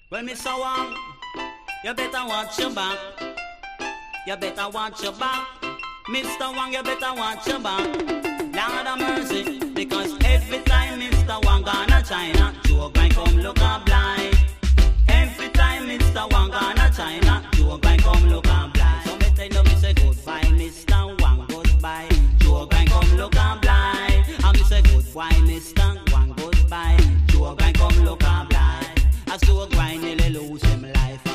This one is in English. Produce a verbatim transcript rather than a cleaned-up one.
Well, Mister Wang, you better watch your back. You better watch your back. Mister Wang, you better watch your back. Lord of mercy, because every time Mister Wang gonna China, Joe Grind come look a blind. Every time Mister Wang gonna China, Joe Grind come look a blind. So me tell you, me say goodbye, Mister Wang, goodbye. Joe Grind come look a blind. And me say goodbye, Mister Wang, goodbye. Joe Grind come look a blind. I saw Grind nearly lose him life.